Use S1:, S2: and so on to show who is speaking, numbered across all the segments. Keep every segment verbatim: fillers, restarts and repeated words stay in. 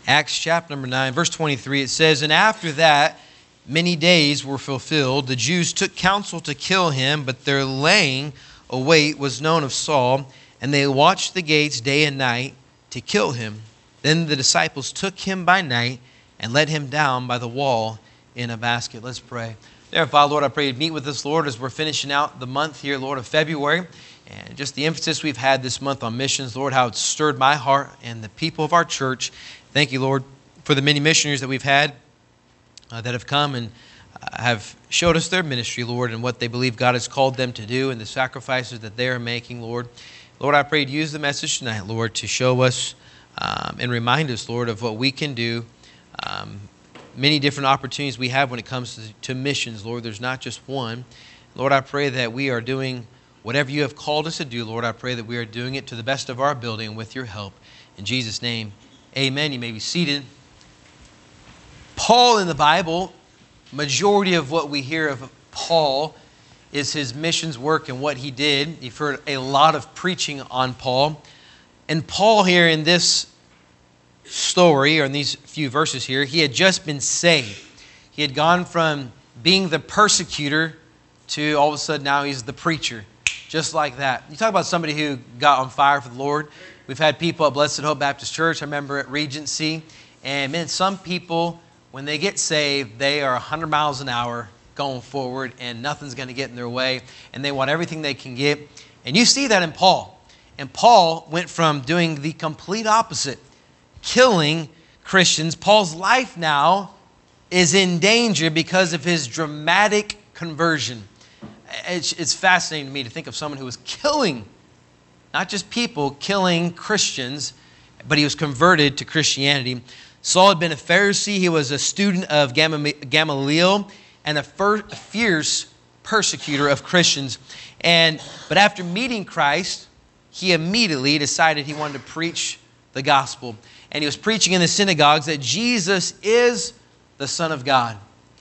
S1: Acts chapter number nine, verse twenty-three, it says, "And after that many days were fulfilled, the Jews took counsel to kill him, but their laying await was known of Saul, and they watched the gates day and night to kill him. Then the disciples took him by night and let him down by the wall in a basket." Let's pray. Dear Father, Lord, I pray you'd meet with us, Lord, as we're finishing out the month here, Lord, of February. And just the emphasis we've had this month on missions, Lord, how it's stirred my heart and the people of our church. Thank you, Lord, for the many missionaries that we've had uh, that have come and uh, have showed us their ministry, Lord, and what they believe God has called them to do and the sacrifices that they are making, Lord. Lord, I pray you'd use the message tonight, Lord, to show us um, and remind us, Lord, of what we can do. Um, many different opportunities we have when it comes to, to missions, Lord. There's not just one. Lord, I pray that we are doing whatever you have called us to do, Lord. I pray that we are doing it to the best of our ability and with your help. In Jesus' name, amen. You may be seated. Paul in the Bible, majority of what we hear of Paul is his missions work and what he did. You've heard a lot of preaching on Paul. And Paul here in this story, or in these few verses here, he had just been saved. He had gone from being the persecutor to all of a sudden now he's the preacher. Just like that. You talk about somebody who got on fire for the Lord. We've had people at Blessed Hope Baptist Church, I remember at Regency. And man, some people, when they get saved, they are one hundred miles an hour going forward and nothing's going to get in their way. And they want everything they can get. And you see that in Paul. And Paul went from doing the complete opposite, killing Christians. Paul's life now is in danger because of his dramatic conversion. It's, it's fascinating to me to think of someone who was killing, not just people, killing Christians, but he was converted to Christianity. Saul had been a Pharisee. He was a student of Gamaliel and a fierce persecutor of Christians. And but after meeting Christ, he immediately decided he wanted to preach the gospel. And he was preaching in the synagogues that Jesus is the Son of God.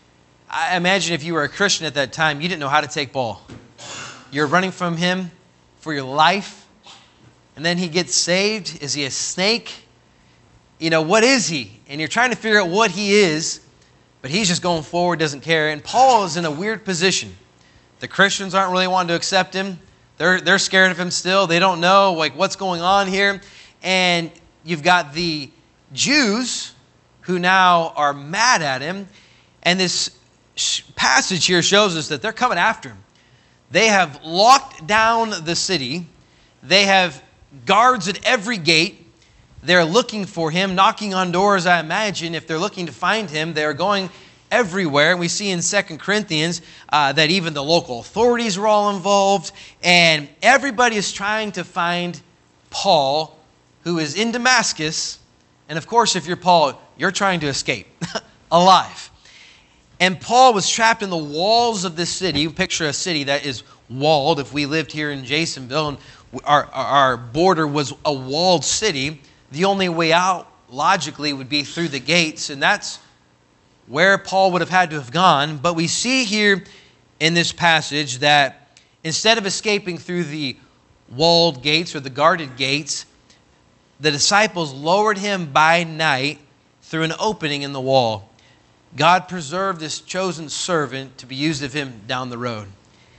S1: I imagine if you were a Christian at that time, you didn't know how to take Paul. You're running from him for your life. And then he gets saved. Is he a snake? You know, what is he? And you're trying to figure out what he is. But he's just going forward, doesn't care. And Paul is in a weird position. The Christians aren't really wanting to accept him. They're, they're scared of him still. They don't know like what's going on here. And you've got the Jews who now are mad at him. And this passage here shows us that they're coming after him. They have locked down the city. They have guards at every gate. They're looking for him, knocking on doors, I imagine. If they're looking to find him, they're going everywhere. And we see in Second Corinthians uh, that even the local authorities were all involved. And everybody is trying to find Paul, who is in Damascus. And of course, if you're Paul, you're trying to escape alive. And Paul was trapped in the walls of this city. Picture a city that is walled. If we lived here in Jasonville and our, our border was a walled city, the only way out logically would be through the gates. And that's where Paul would have had to have gone. But we see here in this passage that instead of escaping through the walled gates or the guarded gates, the disciples lowered him by night through an opening in the wall. God preserved this chosen servant to be used of him down the road.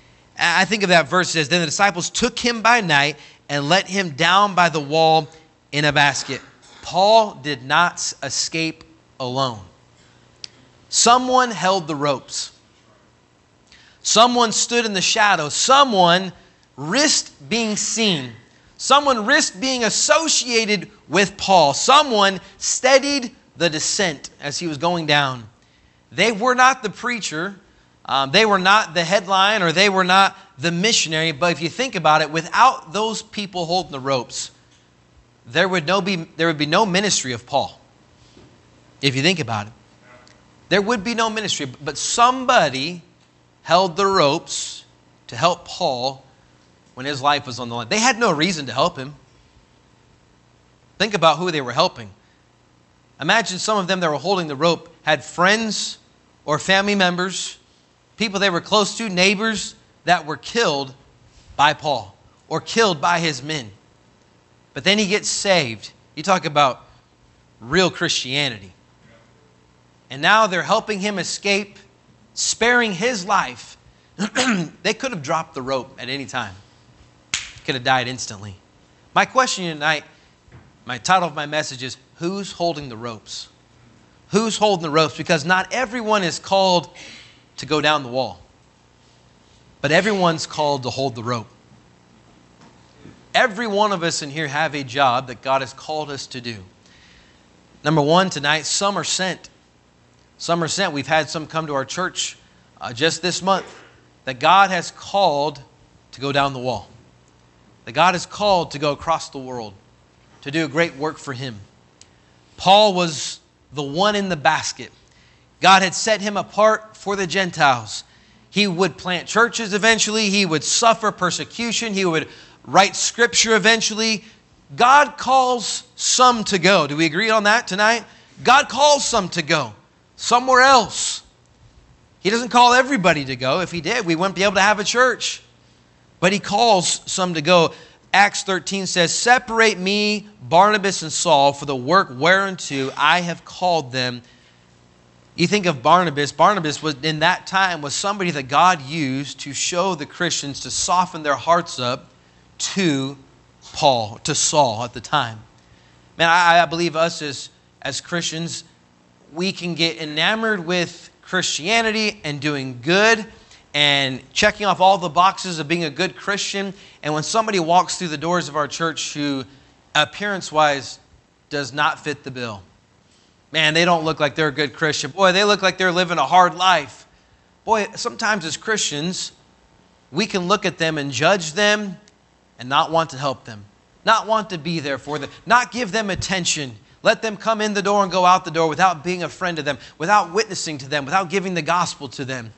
S1: I think of that verse, it says, "Then the disciples took him by night and let him down by the wall in a basket." Paul did not escape alone. Someone held the ropes. Someone stood in the shadow. Someone risked being seen. Someone risked being associated with Paul. Someone steadied the descent as he was going down. They were not the preacher. Um, they were not the headline, or they were not the missionary. But if you think about it, without those people holding the ropes, there would no be there would be no ministry of Paul. If you think about it, there would be no ministry. But somebody held the ropes to help Paul when his life was on the line. They had no reason to help him. Think about who they were helping. Imagine some of them that were holding the rope had friends or family members, people they were close to, neighbors that were killed by Paul or killed by his men. But then he gets saved. You talk about real Christianity. And now they're helping him escape, sparing his life. They could have dropped the rope at any time. Could have died instantly. My question tonight, my title of my message is, who's holding the ropes? Who's holding the ropes? Because not everyone is called to go down the wall. But everyone's called to hold the rope. Every one of us in here have a job that God has called us to do. Number one, tonight, some are sent. Some are sent. We've had some come to our church uh, just this month that God has called to go down the wall. That God has called to go across the world, to do a great work for Him. Paul was the one in the basket. God had set him apart for the Gentiles. He would plant churches eventually. He would suffer persecution. He would write scripture eventually. God calls some to go. Do we agree on that tonight? God calls some to go somewhere else. He doesn't call everybody to go. If He did, we wouldn't be able to have a church. But He calls some to go. Acts thirteen says, "Separate me, Barnabas and Saul, for the work whereunto I have called them." You think of Barnabas. Barnabas was in that time was somebody that God used to show the Christians, to soften their hearts up to Paul, to Saul at the time. Man, I, I believe us as, as Christians, we can get enamored with Christianity and doing good and checking off all the boxes of being a good Christian. And when somebody walks through the doors of our church who, appearance-wise, does not fit the bill, man, they don't look like they're a good Christian. Boy, they look like they're living a hard life. Boy, sometimes as Christians, we can look at them and judge them and not want to help them, not want to be there for them, not give them attention. Let them come in the door and go out the door without being a friend to them, without witnessing to them, without giving the gospel to them.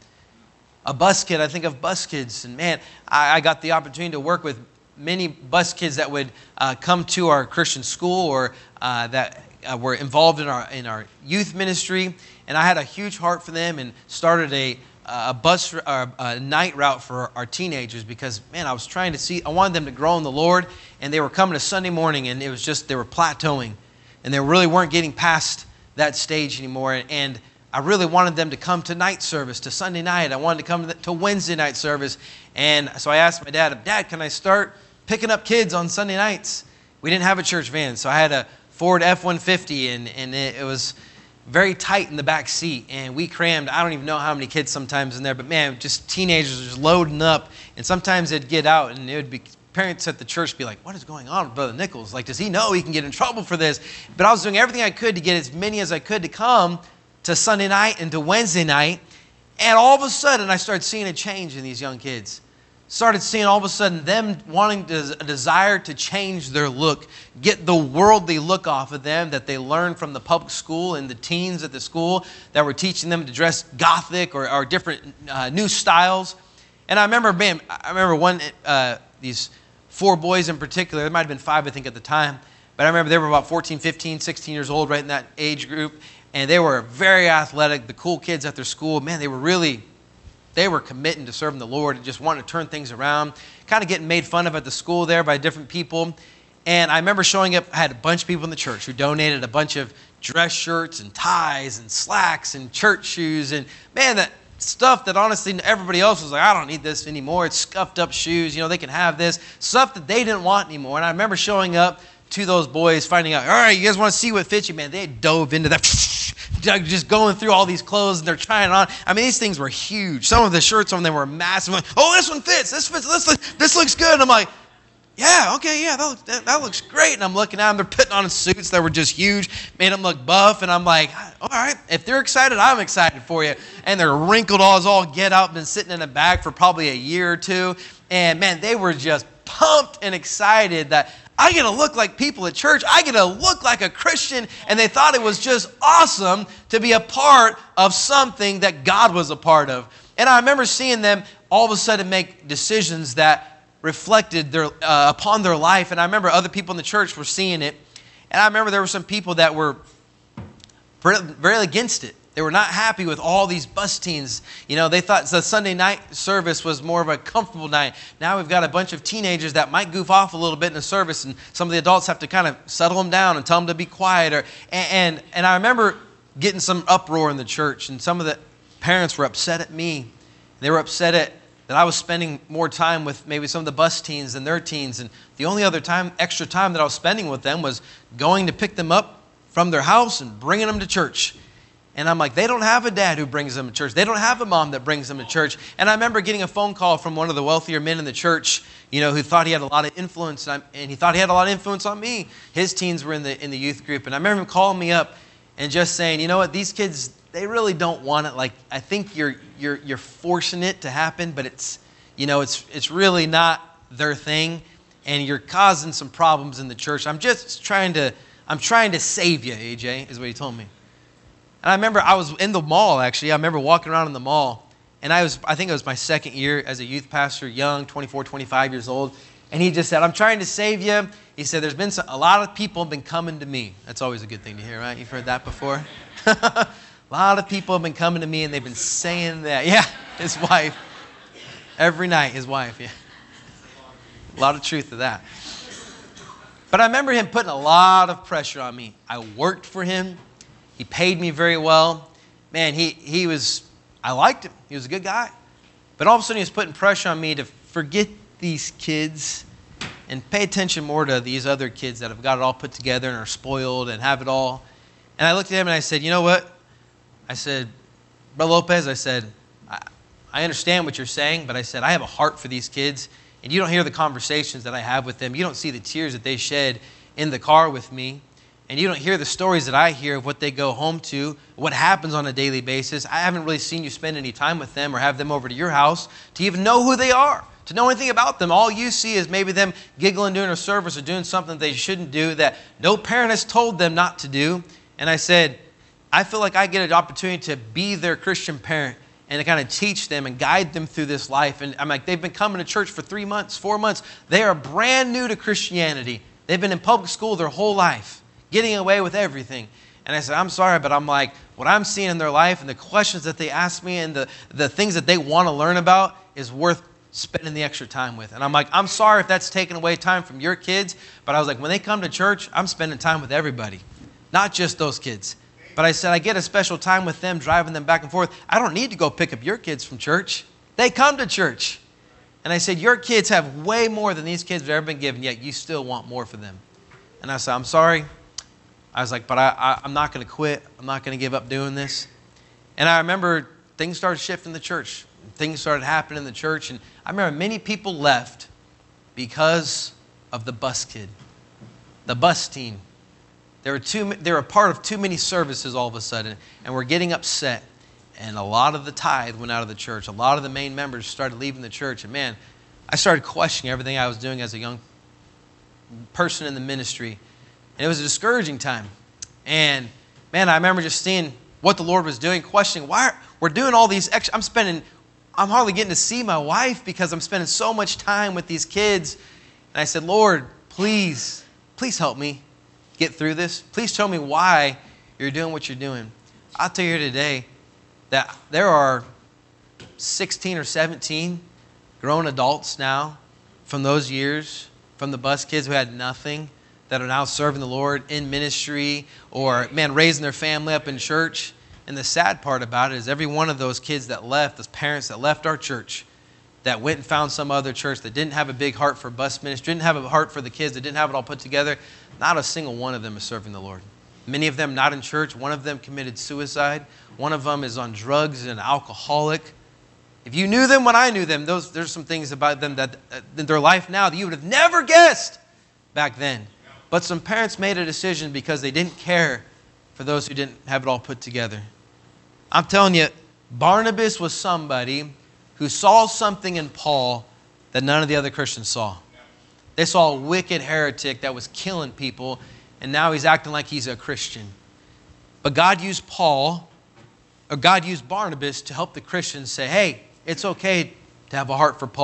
S1: A bus kid, I think of bus kids, and man, I, I got the opportunity to work with many bus kids that would uh, come to our Christian school or uh, that uh, were involved in our in our youth ministry, and I had a huge heart for them and started a a bus uh, a night route for our teenagers because, man, I was trying to see, I wanted them to grow in the Lord, and they were coming to Sunday morning, and it was just, they were plateauing, and they really weren't getting past that stage anymore, and I really wanted them to come to night service, to Sunday night. I wanted to come to, to Wednesday night service, and so I asked my dad, Dad, can I start picking up kids on Sunday nights? We didn't have a church van, so I had a Ford F one fifty, and, and it, it was very tight in the back seat, and we crammed, I don't even know how many kids sometimes in there, but man, just teenagers just loading up, and sometimes they'd get out, and it would be, parents at the church be like, what is going on with Brother Nichols? Like, does he know he can get in trouble for this? But I was doing everything I could to get as many as I could to come to Sunday night and to Wednesday night, and all of a sudden, I started seeing a change in these young kids. Started seeing all of a sudden them wanting to, a desire to change their look, get the worldly look off of them that they learned from the public school and the teens at the school that were teaching them to dress gothic or, or different uh, new styles. And I remember, man, I remember one, uh, these four boys in particular, there might have been five, I think, at the time, but I remember they were about fourteen, fifteen, sixteen years old, right in that age group, and they were very athletic, the cool kids at their school. Man, they were really... They were committing to serving the Lord and just wanting to turn things around, kind of getting made fun of at the school there by different people. And I remember showing up, I had a bunch of people in the church who donated a bunch of dress shirts and ties and slacks and church shoes. And man, that stuff that honestly everybody else was like, I don't need this anymore. It's scuffed up shoes. You know, they can have this. Stuff that they didn't want anymore. And I remember showing up to those boys, finding out, all right, you guys want to see what fits you? Man, they dove into that, just going through all these clothes, and they're trying it on. I mean, these things were huge. Some of the shirts on them were massive. Like, oh, this one fits. This fits. This, look, this looks good. And I'm like, yeah, okay, yeah, that looks, that, that looks great. And I'm looking at them. They're putting on suits that were just huge, made them look buff. And I'm like, all right, if they're excited, I'm excited for you. And they're wrinkled all as all get out, been sitting in a bag for probably a year or two. And, man, they were just pumped and excited that I get to look like people at church. I get to look like a Christian. And they thought it was just awesome to be a part of something that God was a part of. And I remember seeing them all of a sudden make decisions that reflected their uh, upon their life. And I remember other people in the church were seeing it. And I remember there were some people that were very against it. They were not happy with all these bus teens. You know, they thought the Sunday night service was more of a comfortable night. Now we've got a bunch of teenagers that might goof off a little bit in the service, and some of the adults have to kind of settle them down and tell them to be quiet. Or, and, and, and I remember getting some uproar in the church, and some of the parents were upset at me. They were upset at that I was spending more time with maybe some of the bus teens than their teens. And the only other time, extra time that I was spending with them was going to pick them up from their house and bringing them to church. And I'm like, they don't have a dad who brings them to church. They don't have a mom that brings them to church. And I remember getting a phone call from one of the wealthier men in the church, you know, who thought he had a lot of influence. And, and he thought he had a lot of influence on me. His teens were in the in the youth group. And I remember him calling me up and just saying, you know what, these kids, they really don't want it. Like, I think you're you're you're forcing it to happen, but it's, you know, it's it's really not their thing. And you're causing some problems in the church. I'm just trying to, I'm trying to save you, A J, is what he told me. And I remember I was in the mall, actually. I remember walking around in the mall. And I was, I think it was my second year as a youth pastor, young, twenty-four, twenty-five years old. And he just said, I'm trying to save you. He said, there's been some, a lot of people have been coming to me. That's always a good thing to hear, right? You've heard that before? A lot of people have been coming to me and they've been saying that. Yeah, his wife. Every night, his wife, yeah. A lot of truth to that. But I remember him putting a lot of pressure on me. I worked for him. He paid me very well. Man, he, he was, I liked him. He was a good guy. But all of a sudden he was putting pressure on me to forget these kids and pay attention more to these other kids that have got it all put together and are spoiled and have it all. And I looked at him and I said, you know what? I said, Brother Lopez, I said, I, I understand what you're saying, but I said, I have a heart for these kids. And you don't hear the conversations that I have with them. You don't see the tears that they shed in the car with me. And you don't hear the stories that I hear of what they go home to, what happens on a daily basis. I haven't really seen you spend any time with them or have them over to your house to even know who they are, to know anything about them. All you see is maybe them giggling during a service or doing something they shouldn't do that no parent has told them not to do. And I said, I feel like I get an opportunity to be their Christian parent and to kind of teach them and guide them through this life. And I'm like, they've been coming to church for three months, four months. They are brand new to Christianity. They've been in public school their whole life, getting away with everything. And I said, I'm sorry, but I'm like, what I'm seeing in their life and the questions that they ask me and the, the things that they want to learn about is worth spending the extra time with. And I'm like, I'm sorry if that's taking away time from your kids, but I was like, when they come to church, I'm spending time with everybody, not just those kids. But I said, I get a special time with them, driving them back and forth. I don't need to go pick up your kids from church. They come to church. And I said, your kids have way more than these kids have ever been given, yet you still want more for them. And I said, I'm sorry. I was like, but I, I, I'm not going to quit. I'm not going to give up doing this. And I remember things started shifting in the church. Things started happening in the church. And I remember many people left because of the bus kid, the bus team. They were, too, they were a part of too many services all of a sudden, and we're getting upset. And a lot of the tithe went out of the church. A lot of the main members started leaving the church. And man, I started questioning everything I was doing as a young person in the ministry. And it was a discouraging time. And man, I remember just seeing what the Lord was doing, questioning why we're doing all these extra. I'm spending, I'm hardly getting to see my wife because I'm spending so much time with these kids. And I said, Lord, please, please help me get through this. Please tell me why you're doing what you're doing. I'll tell you today that there are sixteen or seventeen grown adults now from those years, from the bus kids who had nothing, that are now serving the Lord in ministry or, man, raising their family up in church. And the sad part about it is every one of those kids that left, those parents that left our church, that went and found some other church that didn't have a big heart for bus ministry, didn't have a heart for the kids, that didn't have it all put together, not a single one of them is serving the Lord. Many of them not in church. One of them committed suicide. One of them is on drugs and alcoholic. If you knew them when I knew them, those, there's some things about them that uh, in their life now that you would have never guessed back then. But some parents made a decision because they didn't care for those who didn't have it all put together. I'm telling you, Barnabas was somebody who saw something in Paul that none of the other Christians saw. They saw a wicked heretic that was killing people, and now he's acting like he's a Christian. But God used Paul, or God used Barnabas to help the Christians say, hey, it's okay to have a heart for Paul.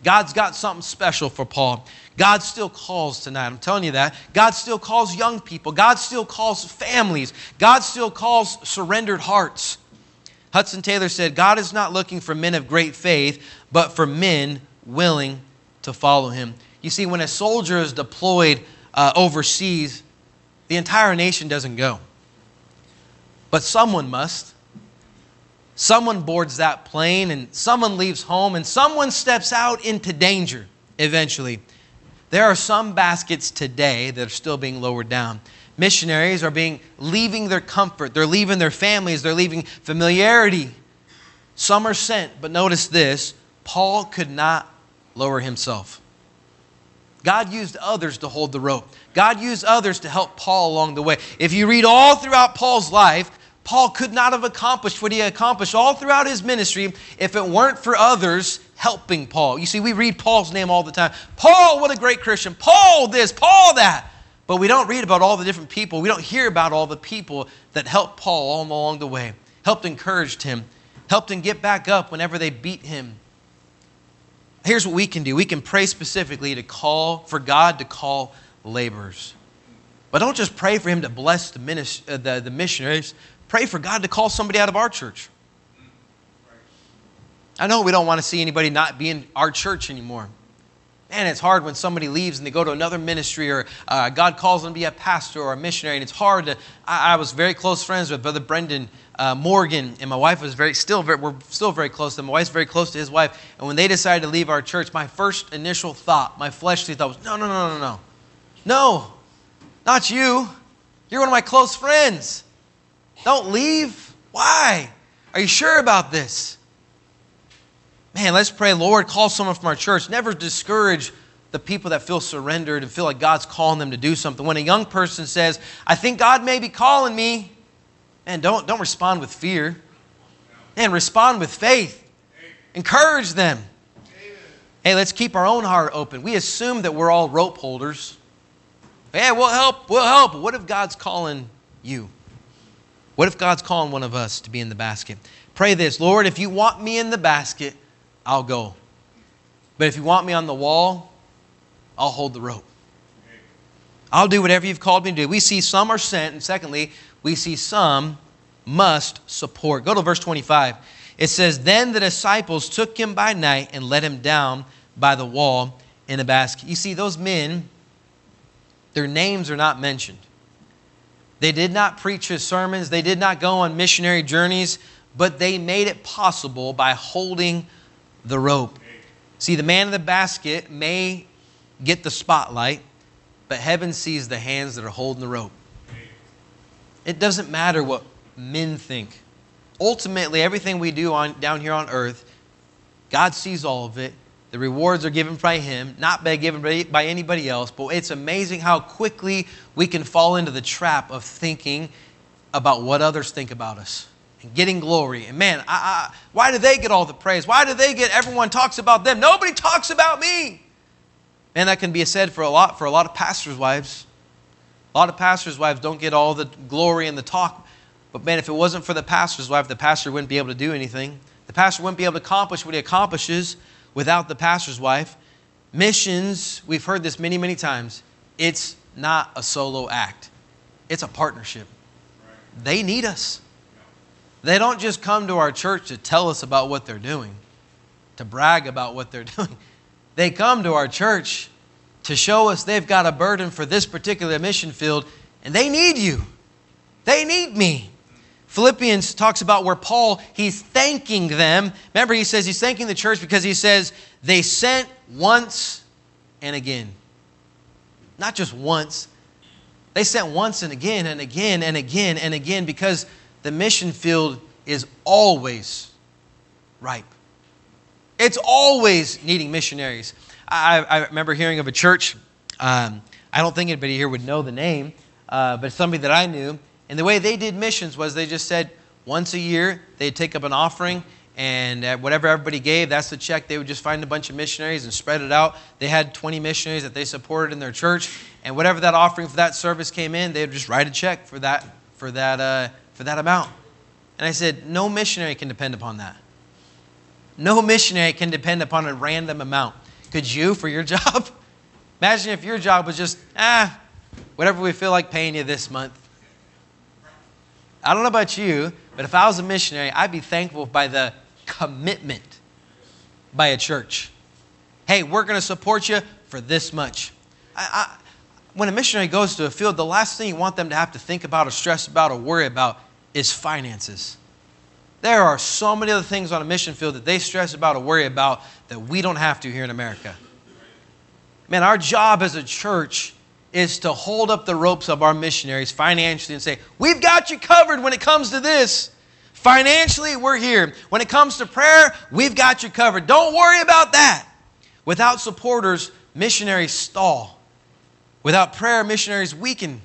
S1: God's got something special for Paul. God still calls tonight. I'm telling you that. God still calls young people. God still calls families. God still calls surrendered hearts. Hudson Taylor said, God is not looking for men of great faith, but for men willing to follow him. You see, when a soldier is deployed uh, overseas, the entire nation doesn't go. But someone must. Someone boards that plane, and someone leaves home, and someone steps out into danger eventually. There are some baskets today that are still being lowered down. Missionaries are being leaving their comfort. They're leaving their families. They're leaving familiarity. Some are sent, but notice this. Paul could not lower himself. God used others to hold the rope. God used others to help Paul along the way. If you read all throughout Paul's life, Paul could not have accomplished what he accomplished all throughout his ministry if it weren't for others helping Paul. You see, we read Paul's name all the time. Paul, what a great Christian. Paul this, Paul that. But we don't read about all the different people. We don't hear about all the people that helped Paul all along the way, helped encourage him, helped him get back up whenever they beat him. Here's what we can do. We can pray specifically to call, for God to call laborers. But don't just pray for him to bless the, minis- uh, the, the missionaries. Pray for God to call somebody out of our church. I know we don't want to see anybody not be in our church anymore. Man, it's hard when somebody leaves and they go to another ministry, or uh, God calls them to be a pastor or a missionary. And it's hard to, I, I was very close friends with Brother Brendan uh, Morgan, and my wife was very, still very, we're still very close to him. My wife's very close to his wife. And when they decided to leave our church, my first initial thought, my fleshly thought was, no, no, no, no, no. No, not you. You're one of my close friends. Don't leave. Why? Are you sure about this? Man, let's pray, Lord, call someone from our church. Never discourage the people that feel surrendered and feel like God's calling them to do something. When a young person says, I think God may be calling me, man, don't, don't respond with fear. Man, respond with faith. Encourage them. Hey, let's keep our own heart open. We assume that we're all rope holders. Hey, we'll help, we'll help. What if God's calling you? What if God's calling one of us to be in the basket? Pray this, Lord, if you want me in the basket, I'll go. But if you want me on the wall, I'll hold the rope. I'll do whatever you've called me to do. We see some are sent, and secondly, we see some must support. Go to verse twenty-five. It says, then the disciples took him by night and let him down by the wall in a basket. You see, those men, their names are not mentioned. They did not preach his sermons. They did not go on missionary journeys, but they made it possible by holding the rope. See, the man in the basket may get the spotlight, but heaven sees the hands that are holding the rope. It doesn't matter what men think. Ultimately, everything we do on down here on earth, God sees all of it. The rewards are given by Him, not by given by anybody else. But it's amazing how quickly we can fall into the trap of thinking about what others think about us and getting glory. And man, I, I, why do they get all the praise? Why do they get, everyone talks about them? Nobody talks about me. Man, that can be said for a lot, for a lot of pastors' wives. A lot of pastors' wives don't get all the glory and the talk. But man, if it wasn't for the pastor's wife, the pastor wouldn't be able to do anything. The pastor wouldn't be able to accomplish what he accomplishes without the pastor's wife. Missions, we've heard this many, many times, it's not a solo act. It's a partnership. Right. They need us. They don't just come to our church to tell us about what they're doing, to brag about what they're doing. They come to our church to show us they've got a burden for this particular mission field, and they need you. They need me. Philippians talks about where Paul, he's thanking them. Remember, he says he's thanking the church because he says they sent once and again. Not just once. They sent once and again and again and again and again because the mission field is always ripe. It's always needing missionaries. I, I remember hearing of a church. Um, I don't think anybody here would know the name, uh, but somebody that I knew. And the way they did missions was they just said once a year they'd take up an offering, and whatever everybody gave, that's the check. They would just find a bunch of missionaries and spread it out. They had twenty missionaries that they supported in their church, and whatever that offering for that service came in, they would just write a check for that for that uh, for that amount. And I said, no missionary can depend upon that. No missionary can depend upon a random amount. Could you for your job? Imagine if your job was just, ah, whatever we feel like paying you this month. I don't know about you, but if I was a missionary, I'd be thankful by the commitment by a church. Hey, we're going to support you for this much. I, I, when a missionary goes to a field, the last thing you want them to have to think about or stress about or worry about is finances. There are so many other things on a mission field that they stress about or worry about that we don't have to here in America. Man, our job as a church is to hold up the ropes of our missionaries financially and say, we've got you covered when it comes to this. Financially, we're here. When it comes to prayer, we've got you covered. Don't worry about that. Without supporters, missionaries stall. Without prayer, missionaries weaken.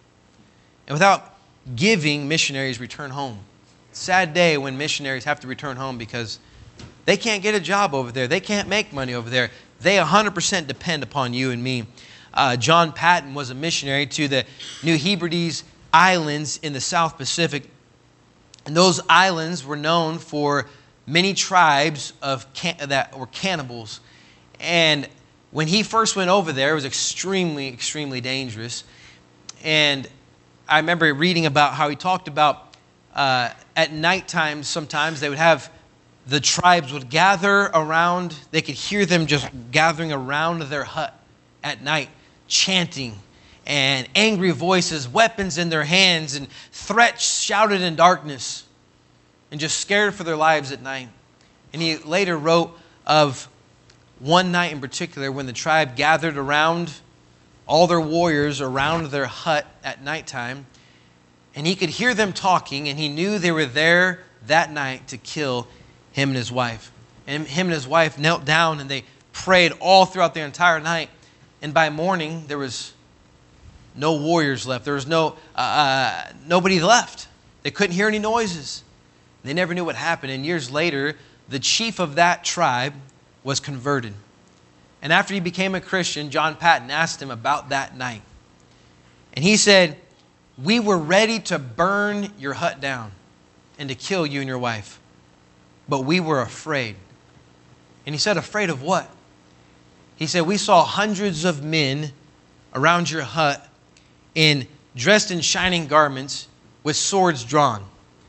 S1: And without giving, missionaries return home. Sad day when missionaries have to return home because they can't get a job over there. They can't make money over there. They one hundred percent depend upon you and me. Uh, John Paton was a missionary to the New Hebrides Islands in the South Pacific. And those islands were known for many tribes of can- that were cannibals. And when he first went over there, it was extremely, extremely dangerous. And I remember reading about how he talked about uh, at nighttime sometimes they would have the tribes would gather around. They could hear them just gathering around their hut at night, chanting and angry voices, weapons in their hands, and threats shouted in darkness, and just scared for their lives at night. And he later wrote of one night in particular when the tribe gathered around, all their warriors around their hut at nighttime, and he could hear them talking, and he knew they were there that night to kill him and his wife. And him and his wife knelt down, and they prayed all throughout the entire night. And by morning, there was no warriors left. There was no uh, uh, nobody left. They couldn't hear any noises. They never knew what happened. And years later, the chief of that tribe was converted. And after he became a Christian, John Paton asked him about that night. And he said, we were ready to burn your hut down and to kill you and your wife. But we were afraid. And he said, afraid of what? He said, we saw hundreds of men around your hut in dressed in shining garments with swords drawn.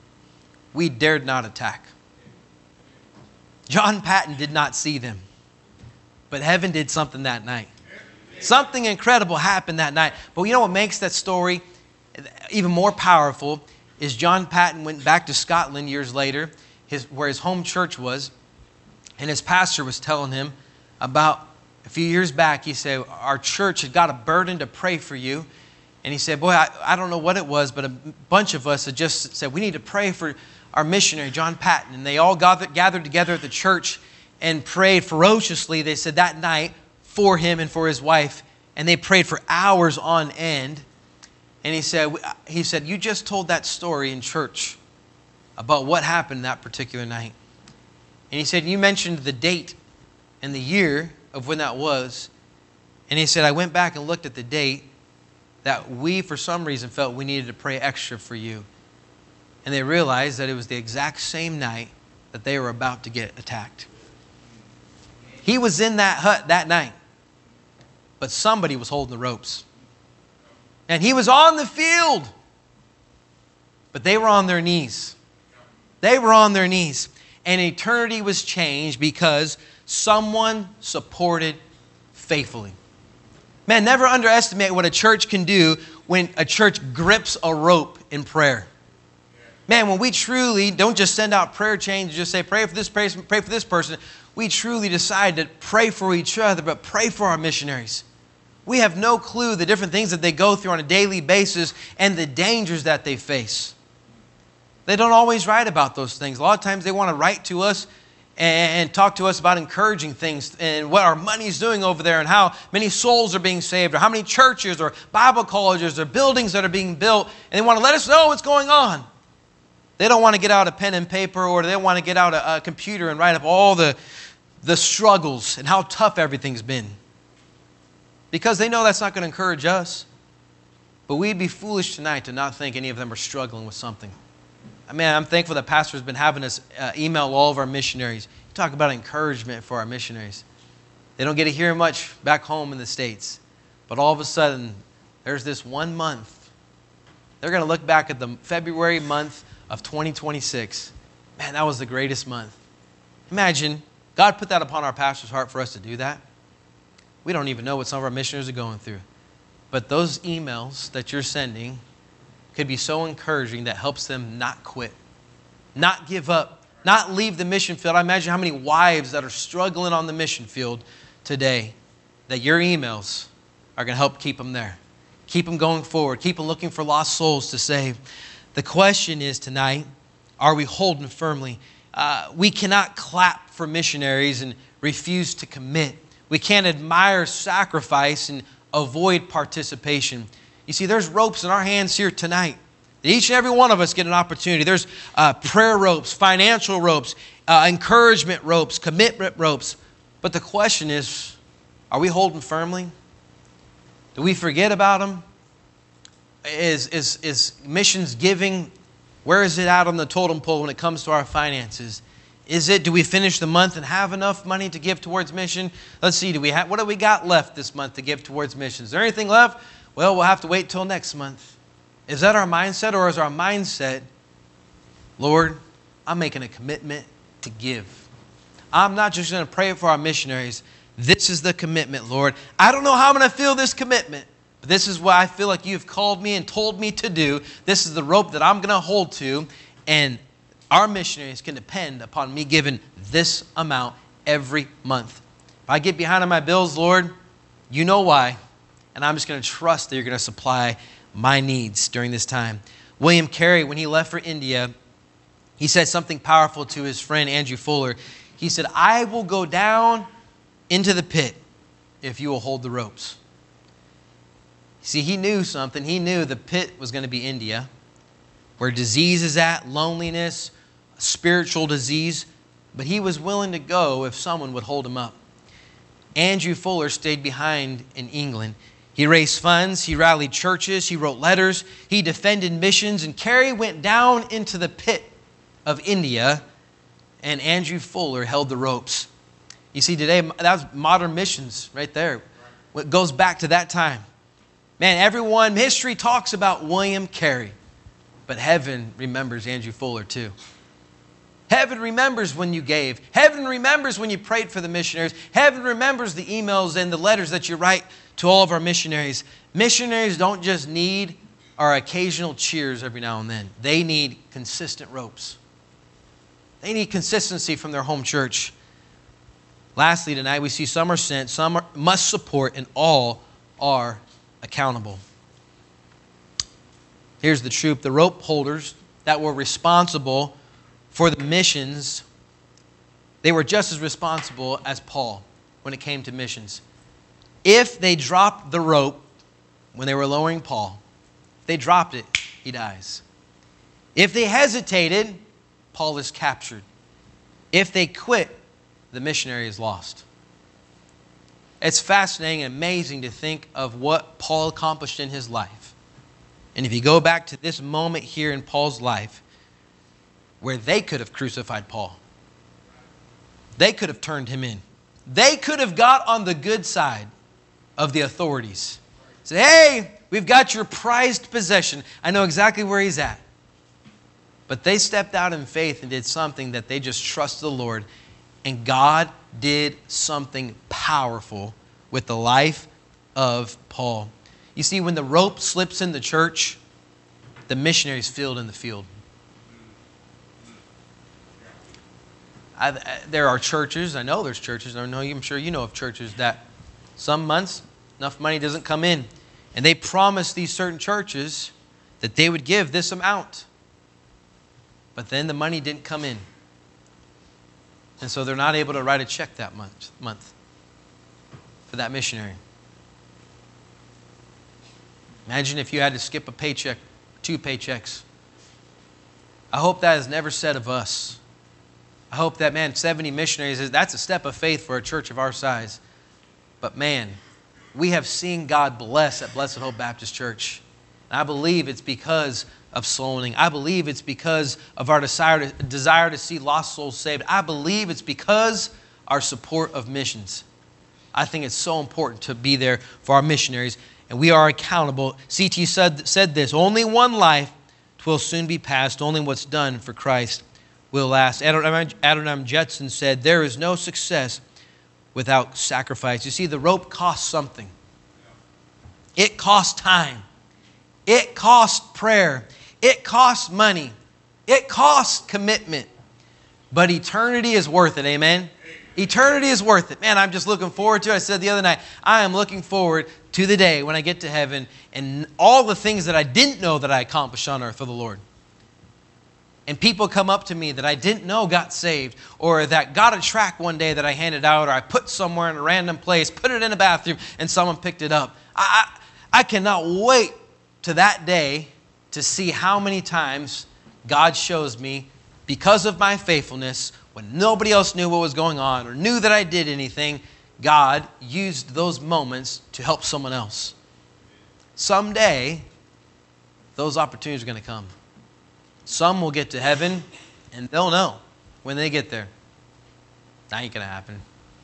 S1: We dared not attack. John Paton did not see them, but heaven did something that night. Something incredible happened that night. But you know what makes that story even more powerful is John Paton went back to Scotland years later, his, where his home church was, and his pastor was telling him about a few years back. He said, our church had got a burden to pray for you. And he said, boy, I, I don't know what it was, but a bunch of us had just said, we need to pray for our missionary, John Paton. And they all gathered, gathered together at the church and prayed ferociously, they said, that night for him and for his wife. And they prayed for hours on end. And he said, he said, you just told that story in church about what happened that particular night. And he said, you mentioned the date and the year of when that was. And he said, I went back and looked at the date that we, for some reason, felt we needed to pray extra for you. And they realized that it was the exact same night that they were about to get attacked. He was in that hut that night, but somebody was holding the ropes. And he was on the field, but they were on their knees. They were on their knees. And eternity was changed because someone supported faithfully. Man, never underestimate what a church can do when a church grips a rope in prayer. Man, when we truly don't just send out prayer chains and just say, pray for this person, pray for this person. We truly decide to pray for each other, but pray for our missionaries. We have no clue the different things that they go through on a daily basis and the dangers that they face. They don't always write about those things. A lot of times they want to write to us and talk to us about encouraging things and what our money's doing over there and how many souls are being saved or how many churches or Bible colleges or buildings that are being built. And they want to let us know what's going on. They don't want to get out a pen and paper, or they want to get out a, a computer and write up all the, the struggles and how tough everything's been. Because they know that's not going to encourage us. But we'd be foolish tonight to not think any of them are struggling with something. I mean, I'm thankful that Pastor has been having us uh, email all of our missionaries. Talk about encouragement for our missionaries. They don't get to hear much back home in the States. But all of a sudden, there's this one month. They're going to look back at the February month of twenty twenty-six. Man, that was the greatest month. Imagine, God put that upon our pastor's heart for us to do that. We don't even know what some of our missionaries are going through. But those emails that you're sending could be so encouraging that helps them not quit, not give up, not leave the mission field. I imagine how many wives that are struggling on the mission field today, that your emails are going to help keep them there. Keep them going forward. Keep them looking for lost souls to save. The question is tonight, are we holding firmly? Uh, we cannot clap for missionaries and refuse to commit. We can't admire sacrifice and avoid participation. You see, there's ropes in our hands here tonight. Each and every one of us get an opportunity. There's uh, prayer ropes, financial ropes, uh, encouragement ropes, commitment ropes. But the question is, are we holding firmly? Do we forget about them? Is, is, is missions giving, where is it at on the totem pole when it comes to our finances? Is it, do we finish the month and have enough money to give towards mission? Let's see, do we have, what do we got left this month to give towards missions? Is there anything left? Well, we'll have to wait till next month. Is that our mindset, or is our mindset, Lord, I'm making a commitment to give. I'm not just going to pray for our missionaries. This is the commitment, Lord. I don't know how I'm going to feel this commitment, but this is what I feel like you've called me and told me to do. This is the rope that I'm going to hold to, and our missionaries can depend upon me giving this amount every month. If I get behind on my bills, Lord, you know why, and I'm just going to trust that you're going to supply my needs during this time. William Carey, when he left for India, he said something powerful to his friend Andrew Fuller. He said, I will go down into the pit if you will hold the ropes. See, he knew something. He knew the pit was going to be India, where disease is at, loneliness, spiritual disease. But he was willing to go if someone would hold him up. Andrew Fuller stayed behind in England. He raised funds, he rallied churches, he wrote letters, he defended missions, and Carey went down into the pit of India, and Andrew Fuller held the ropes. You see, today, that was modern missions right there. It goes back to that time. Man, everyone, history talks about William Carey, but heaven remembers Andrew Fuller too. Heaven remembers when you gave. Heaven remembers when you prayed for the missionaries. Heaven remembers the emails and the letters that you write to all of our missionaries. Missionaries don't just need our occasional cheers every now and then. They need consistent ropes. They need consistency from their home church. Lastly, tonight we see some are sent, some are, must support, and all are accountable. Here's the truth. The rope holders that were responsible for the missions, they were just as responsible as Paul when it came to missions. If they dropped the rope when they were lowering Paul, if they dropped it, he dies. If they hesitated, Paul is captured. If they quit, the missionary is lost. It's fascinating and amazing to think of what Paul accomplished in his life. And if you go back to this moment here in Paul's life, where they could have crucified Paul. They could have turned him in. They could have got on the good side of the authorities. Say, hey, we've got your prized possession. I know exactly where he's at. But they stepped out in faith and did something that they just trusted the Lord. And God did something powerful with the life of Paul. You see, when the rope slips in the church, the missionaries filled in the field. I, there are churches, I know there's churches, I know, I'm sure you know of churches that some months enough money doesn't come in. And they promise these certain churches that they would give this amount. But then the money didn't come in. And so they're not able to write a check that month, month for that missionary. Imagine if you had to skip a paycheck, two paychecks. I hope that is never said of us. I hope that, man, seventy missionaries, that's a step of faith for a church of our size. But man, we have seen God bless at Blessed Hope Baptist Church. And I believe it's because of soul winning. I believe it's because of our desire to, desire to see lost souls saved. I believe it's because our support of missions. I think it's so important to be there for our missionaries, and we are accountable. C T said, said this, only one life, 'twill soon be past. Only what's done for Christ will last. Adoniram Judson said, there is no success without sacrifice. You see, the rope costs something. It costs time. It costs prayer. It costs money. It costs commitment. But eternity is worth it, amen? Eternity is worth it. Man, I'm just looking forward to it. I said the other night, I am looking forward to the day when I get to heaven and all the things that I didn't know that I accomplished on earth for the Lord. And people come up to me that I didn't know got saved, or that got a tract one day that I handed out, or I put somewhere in a random place, put it in a bathroom, and someone picked it up. I, I, I cannot wait to that day to see how many times God shows me, because of my faithfulness, when nobody else knew what was going on or knew that I did anything, God used those moments to help someone else. Someday, those opportunities are going to come. Some will get to heaven and they'll know when they get there. That ain't going to happen.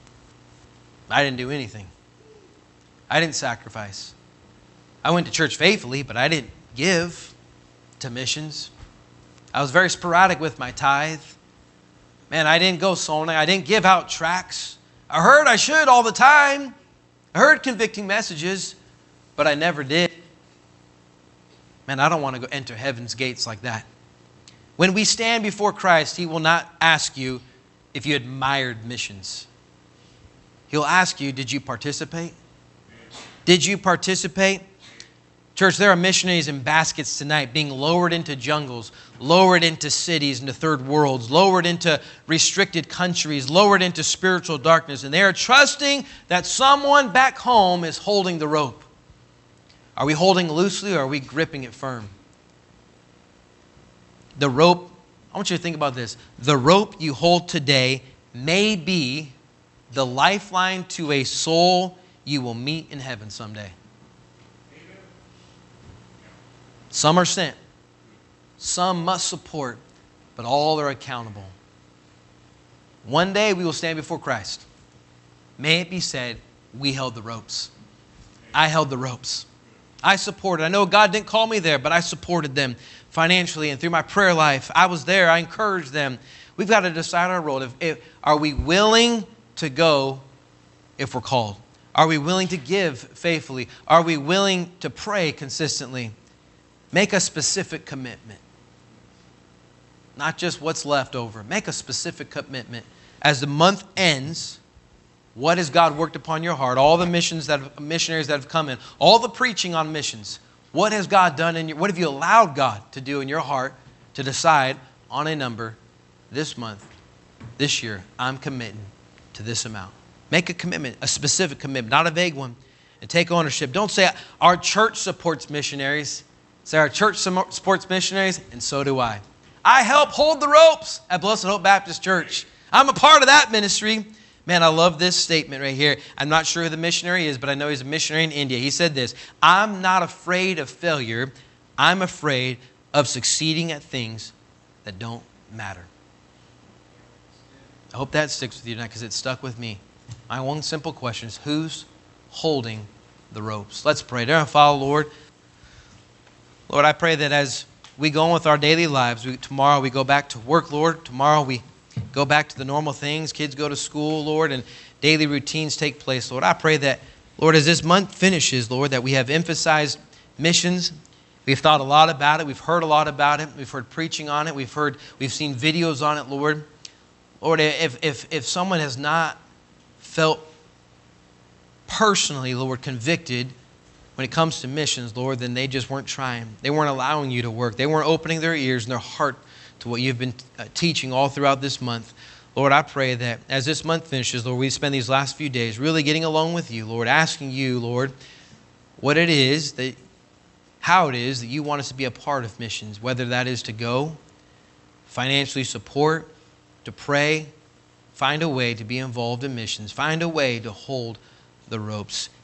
S1: I didn't do anything. I didn't sacrifice. I went to church faithfully, but I didn't give to missions. I was very sporadic with my tithe. Man, I didn't go sowing. I didn't give out tracts. I heard I should all the time. I heard convicting messages, but I never did. Man, I don't want to go enter heaven's gates like that. When we stand before Christ, He will not ask you if you admired missions. He'll ask you, did you participate? Did you participate? Church, there are missionaries in baskets tonight being lowered into jungles, lowered into cities, into third worlds, lowered into restricted countries, lowered into spiritual darkness. And they are trusting that someone back home is holding the rope. Are we holding loosely or are we gripping it firm? The rope, I want you to think about this. The rope you hold today may be the lifeline to a soul you will meet in heaven someday. Some are sent. Some must support, but all are accountable. One day we will stand before Christ. May it be said, we held the ropes. I held the ropes. I supported. I know God didn't call me there, but I supported them financially and through my prayer life. I was there. I encouraged them. We've got to decide our role. If, if, are we willing to go if we're called? Are we willing to give faithfully? Are we willing to pray consistently? Make a specific commitment. Not just what's left over. Make a specific commitment. As the month ends, what has God worked upon your heart? All the missions that missionaries that have come in, all the preaching on missions. What has God done in your, what have you allowed God to do in your heart to decide on a number this month, this year, I'm committing to this amount. Make a commitment, a specific commitment, not a vague one, and take ownership. Don't say our church supports missionaries. Say our church supports missionaries, and so do I. I help hold the ropes at Blessed Hope Baptist Church. I'm a part of that ministry. Man, I love this statement right here. I'm not sure who the missionary is, but I know he's a missionary in India. He said this, I'm not afraid of failure. I'm afraid of succeeding at things that don't matter. I hope that sticks with you tonight because it stuck with me. My one simple question is, who's holding the ropes? Let's pray. Dear Father, Lord, Lord, I pray that as we go on with our daily lives, we, tomorrow we go back to work, Lord. Tomorrow we go back to the normal things. Kids go to school, Lord, and daily routines take place, Lord. I pray that, Lord, as this month finishes, Lord, that we have emphasized missions. We've thought a lot about it. We've heard a lot about it. We've heard preaching on it. We've heard, we've seen videos on it, Lord. Lord, if, if, if someone has not felt personally, Lord, convicted when it comes to missions, Lord, then they just weren't trying. They weren't allowing you to work. They weren't opening their ears and their heart to what you've been uh, teaching all throughout this month. Lord, I pray that as this month finishes, Lord, we spend these last few days really getting along with you, Lord, asking you, Lord, what it is, that, how it is that you want us to be a part of missions, whether that is to go, financially support, to pray, find a way to be involved in missions, find a way to hold the ropes.